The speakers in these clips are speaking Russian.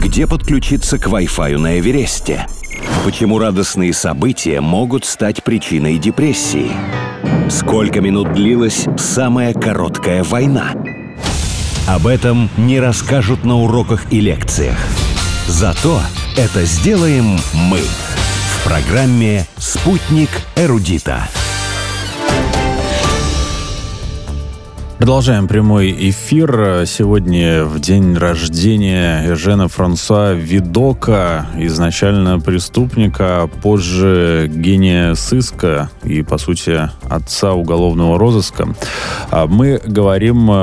Где подключиться к Wi-Fi на Эвересте? Почему радостные события могут стать причиной депрессии? Сколько минут длилась самая короткая война? Об этом не расскажут на уроках и лекциях. Зато это сделаем мы в программе «Спутник эрудита». Продолжаем прямой эфир. Сегодня в день рождения Эжена Франсуа Видока, изначально преступника, а позже гения сыска и, по сути, отца уголовного розыска. Мы говорим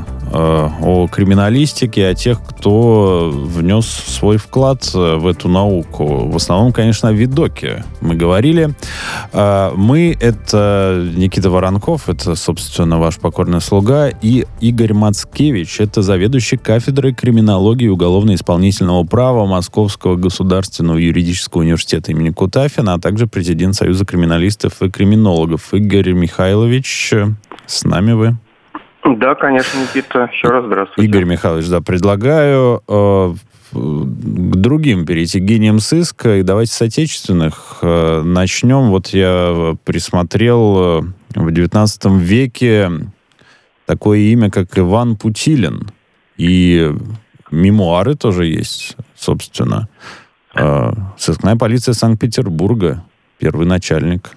о криминалистике, о тех, кто внес свой вклад в эту науку. В основном, конечно, о Видоке мы говорили. Мы — это Никита Воронков, это, собственно, ваш покорный слуга, и Игорь Мацкевич, это заведующий кафедрой криминологии и уголовно-исполнительного права Московского государственного юридического университета имени Кутафина, а также президент Союза криминалистов и криминологов. Игорь Михайлович, с нами вы? Да, конечно, Никита. Еще раз здравствуйте. Игорь Михайлович, да, предлагаю к другим перейти, к гениям сыска. И давайте с отечественных начнем. Вот я присмотрел в XIX веке такое имя, как Иван Путилин. И мемуары тоже есть, собственно. Сыскная полиция Санкт-Петербурга, первый начальник.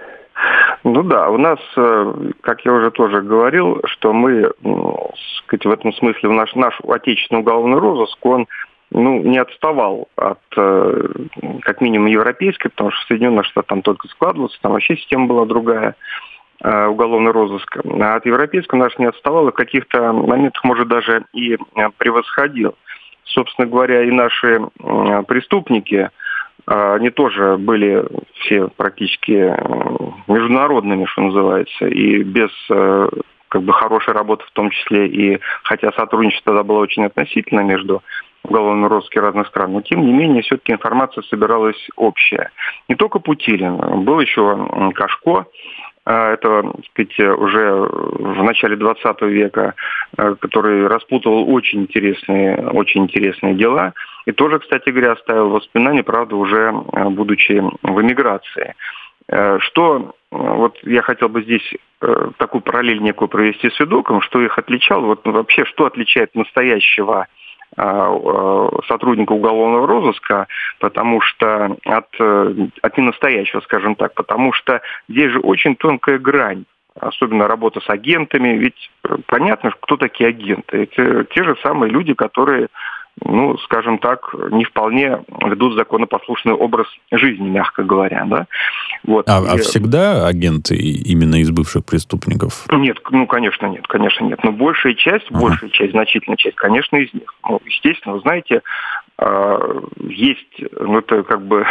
Ну да, у нас, как я уже тоже говорил, что мы, сказать, в этом смысле наш отечественный уголовный розыск, он не отставал от, как минимум, европейской, потому что в Соединенных Штатах там только складывался, там вообще система была другая, уголовного розыска. А от европейского наш не отставал, и в каких-то моментах, может, даже и превосходил. Собственно говоря, и наши преступники, они тоже были все практически международными, что называется, и без хорошей работы в том числе, и хотя сотрудничество тогда было очень относительно между уголовными розысками разных стран, но тем не менее все-таки информация собиралась общая. Не только Путилин, был еще Кашко, это, так сказать, уже в начале 20 века, который распутывал очень интересные дела. И тоже, кстати говоря, оставил воспоминания, правда, уже будучи в эмиграции. Что, вот я хотел бы здесь такую параллель некую провести с Видоком, что их отличало, вот вообще, что отличает настоящего сотрудника уголовного розыска, потому что от ненастоящего, скажем так, потому что здесь же очень тонкая грань, особенно работа с агентами, ведь понятно, кто такие агенты. Это те же самые люди, которые, скажем так, не вполне ведут законопослушный образ жизни, мягко говоря, да. Вот. А всегда агенты именно из бывших преступников? Нет, конечно нет. Но большая часть, значительная часть, конечно, из них. Естественно, вы знаете, есть, это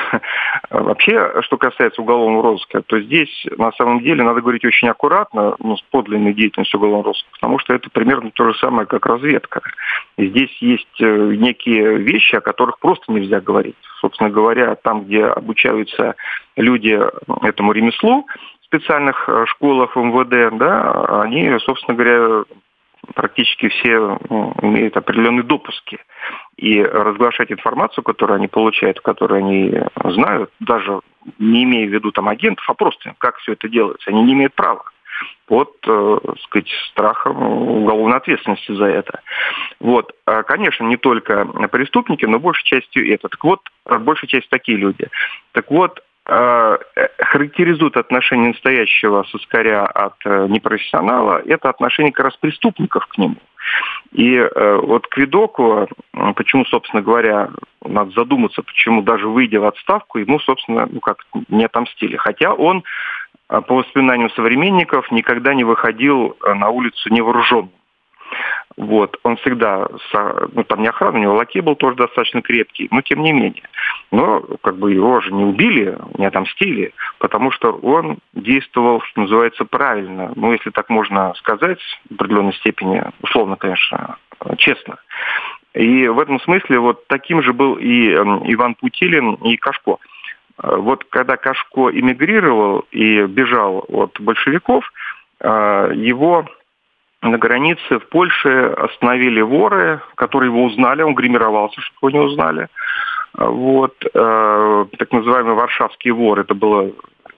вообще, что касается уголовного розыска, то здесь, на самом деле, надо говорить очень аккуратно, с подлинной деятельностью уголовного розыска, потому что это примерно то же самое, как разведка. И здесь есть некие вещи, о которых просто нельзя говорить. Собственно говоря, там, где обучаются люди этому ремеслу в специальных школах в МВД, да, они, собственно говоря, практически все имеют определенные допуски. И разглашать информацию, которую они получают, которую они знают, даже не имея в виду агентов, а просто как все это делается, они не имеют права под, страхом уголовной ответственности за это. Вот. Конечно, не только преступники, но большей частью это. Так вот, большей частью такие люди. Так вот, характеризует отношение настоящего сыскаря от непрофессионала, это отношение как раз преступников к нему. И вот к Видоку, почему, собственно говоря, надо задуматься, почему даже выйдя в отставку, ему, собственно, не отомстили. Хотя он, по воспоминаниям современников, никогда не выходил на улицу невооруженным. Вот. Он всегда, там не охрана, у него лакей был тоже достаточно крепкий, но тем не менее. Но его же не убили, не отомстили, потому что он действовал, что называется, правильно. Если так можно сказать, в определенной степени, условно, конечно, честно. И в этом смысле вот таким же был и Иван Путилин, и Кашко. Вот когда Кашко эмигрировал и бежал от большевиков, его на границе в Польше остановили воры, которые его узнали, он гримировался, чтобы его не узнали. Вот, так называемые варшавские воры, это было,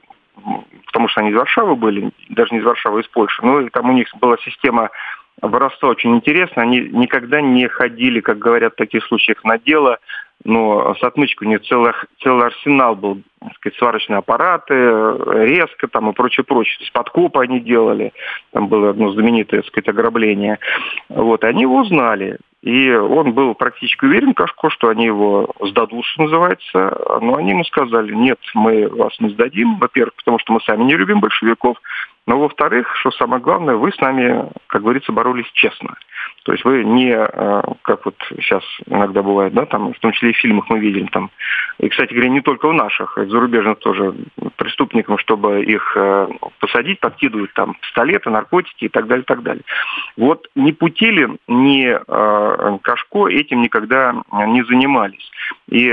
потому что они из Варшавы были, даже не из Варшавы, а из Польши, но и там у них была система воровства очень интересная, они никогда не ходили, как говорят в таких случаях, на дело, но с отмычкой у них целый арсенал был, так сказать, сварочные аппараты, резка там и прочее. То есть подкопы они делали, там было одно знаменитое, так сказать, ограбление. Вот, они его узнали. И он был практически уверен, Кашко, что они его сдадут, что называется. Но они ему сказали: нет, мы вас не сдадим. Во-первых, потому что мы сами не любим большевиков. Но, во-вторых, что самое главное, вы с нами, как говорится, боролись честно. То есть вы не, как вот сейчас иногда бывает, да, там, в том числе и в фильмах мы видели там. И, кстати говоря, не только в наших, а в зарубежных тоже преступникам, чтобы их посадить, подкидывают там пистолеты, наркотики и так далее, так далее. Вот ни Путилин, ни Кашко этим никогда не занимались. И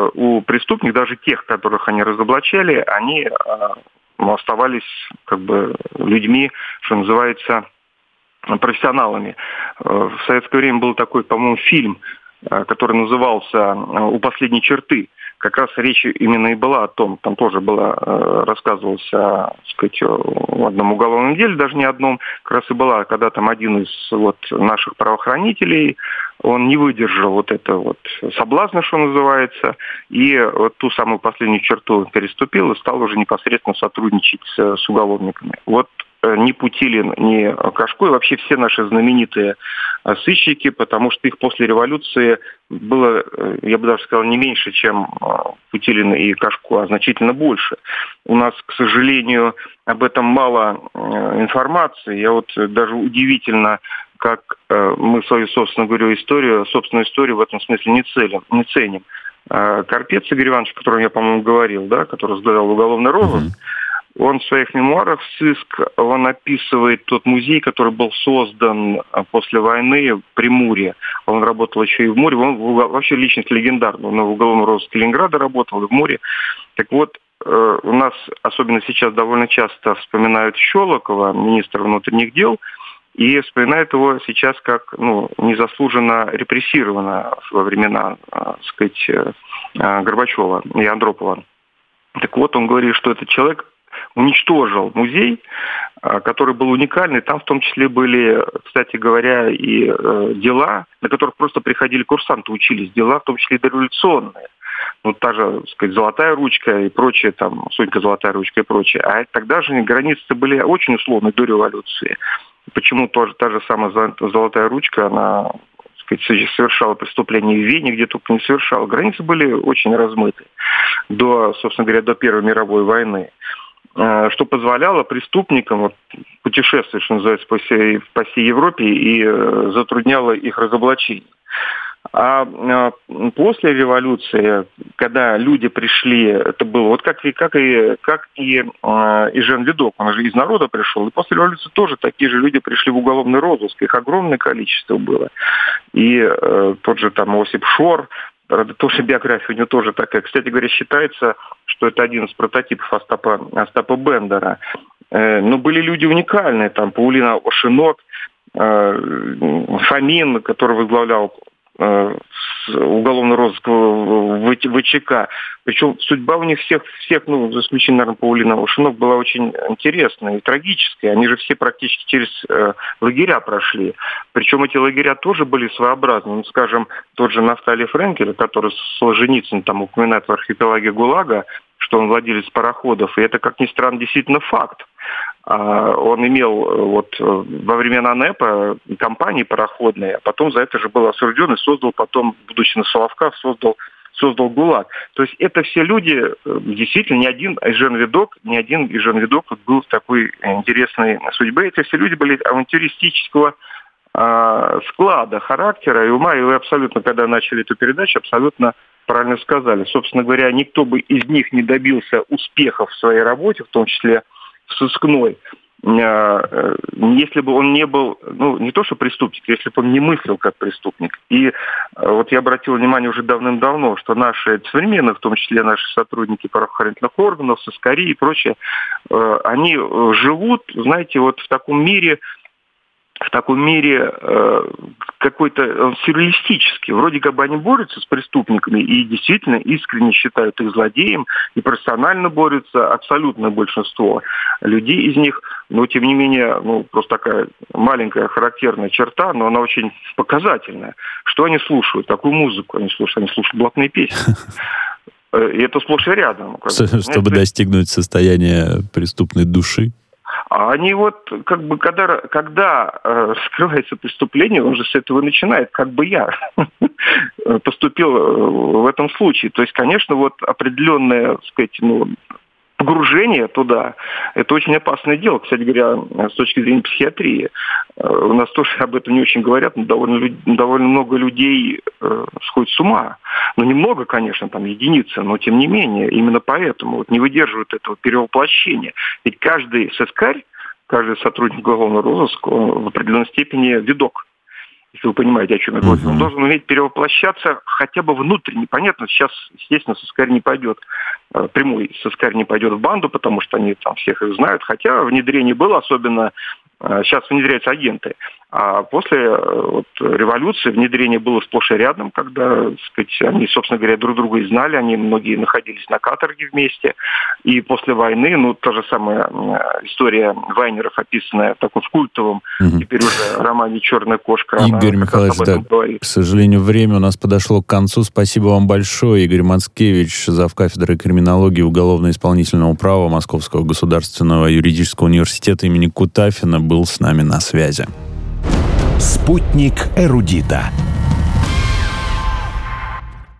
у преступников, даже тех, которых они разоблачали, они оставались как бы людьми, что называется, профессионалами. В советское время был такой, по-моему, фильм, который назывался «У последней черты». Как раз речь именно и была о том, там тоже было, рассказывалось о, так сказать, в одном уголовном деле, даже не одном, как раз и была, когда там один из вот наших правоохранителей, он не выдержал вот это вот соблазна, что называется, и вот ту самую последнюю черту переступил и стал уже непосредственно сотрудничать с уголовниками. Вот ни Путилин, ни Кашко, и вообще все наши знаменитые сыщики, потому что их после революции было, я бы даже сказал, не меньше, чем Путилин и Кашко, а значительно больше. У нас, к сожалению, об этом мало информации. Я вот даже удивительно, как мы свою, собственно говоря, собственную историю в этом смысле не ценим. Карпец Игорь Иванович, о котором я, по-моему, говорил, да, который возглавлял уголовный розыск, он в своих мемуарах «Сыск», он описывает тот музей, который был создан после войны в Приморье. Он работал еще и в море. Он вообще личность легендарная. Он в уголовном розыске Ленинграда работал, и в море. Так вот, у нас, особенно сейчас, довольно часто вспоминают Щелокова, министра внутренних дел, и вспоминают его сейчас как незаслуженно репрессированно во времена, так сказать, Горбачева и Андропова. Так вот, он говорит, что этот человек уничтожил музей, который был уникальный. Там в том числе были, кстати говоря, и дела, на которых просто приходили курсанты, учились. Дела, в том числе и дореволюционные. Та же, так сказать, «Золотая ручка» и прочее, там, «Сонька, золотая ручка» и прочее. А тогда же границы были очень условны до революции. Почему тоже та же самая «Золотая ручка», она, так сказать, совершала преступления в Вене, где только не совершала. Границы были очень размыты до, собственно говоря, до Первой мировой войны, что позволяло преступникам путешествовать, что называется, по всей Европе и затрудняло их разоблачение. А после революции, когда люди пришли, это было вот как и Жан Видок, он же из народа пришел, и после революции тоже такие же люди пришли в уголовный розыск, их огромное количество было. И тот же там Осип Шор, тоже биография у него тоже такая. Кстати говоря, считается, что это один из прототипов Остапа Бендера. Но были люди уникальные, там Паулина Ошинок, Фомин, который возглавлял уголовный розыск ВЧК. Причем судьба у них всех, за исключением, наверное, Паулина Ошинок, была очень интересная и трагическая. Они же все практически через лагеря прошли. Причем эти лагеря тоже были своеобразны. Скажем, тот же Нафтали Френкель, который Солженицын там упоминает в архипелаге ГУЛАГа, что он владелец пароходов, и это, как ни странно, действительно факт. Он имел во времена НЭПа компании пароходные, а потом за это же был осужден и создал потом, будучи на Соловках, создал ГУЛАГ. То есть это все люди, действительно, ни один из Жан Видок был в такой интересной судьбе. Эти все люди были авантюристического склада, характера и ума. И вы абсолютно, когда начали эту передачу, абсолютно правильно сказали. Собственно говоря, никто бы из них не добился успехов в своей работе, в том числе сыскной, если бы он не был, не то что преступник, если бы он не мыслил как преступник. И вот я обратил внимание уже давным-давно, что наши современные, в том числе наши сотрудники правоохранительных органов, сыскари и прочее, они живут, знаете, вот в таком мире в таком мире какой-то сюрреалистический. Вроде как бы они борются с преступниками и действительно искренне считают их злодеем, и профессионально борются абсолютное большинство людей из них. Но, тем не менее, просто такая маленькая характерная черта, но она очень показательная. Что они слушают? Какую музыку они слушают? Они слушают блатные песни. И это сплошь и рядом. Чтобы достигнуть состояния преступной души? А они как бы, когда раскрывается преступление, он же с этого начинает, как бы я поступил в этом случае. То есть, конечно, определенное, так сказать, погружение туда, это очень опасное дело. Кстати говоря, с точки зрения психиатрии, у нас тоже об этом не очень говорят, но довольно много людей сходят с ума. Немного, конечно, там единицы, но тем не менее, именно поэтому не выдерживают этого перевоплощения. Ведь каждый сыскарь, каждый сотрудник уголовного розыска, он в определенной степени видок. Если вы понимаете, о чем я говорю. Он должен уметь перевоплощаться хотя бы внутренне. Понятно, сейчас, естественно, сыскарь не пойдет, прямой сыскарь не пойдет в банду, потому что они там всех их знают. Хотя внедрение было, особенно сейчас внедряются агенты. А после революции внедрение было сплошь и рядом, когда, так сказать, они, собственно говоря, друг друга и знали, они многие находились на каторге вместе. И после войны, та же самая история Вайнеров, описанная в культовом, теперь уже романе «Черная кошка». Игорь Михайлович, к сожалению, время у нас подошло к концу. Спасибо вам большое. Игорь Мацкевич, завкафедры криминологии и уголовно-исполнительного права Московского государственного юридического университета имени Кутафина, был с нами на связи. Спутник эрудита.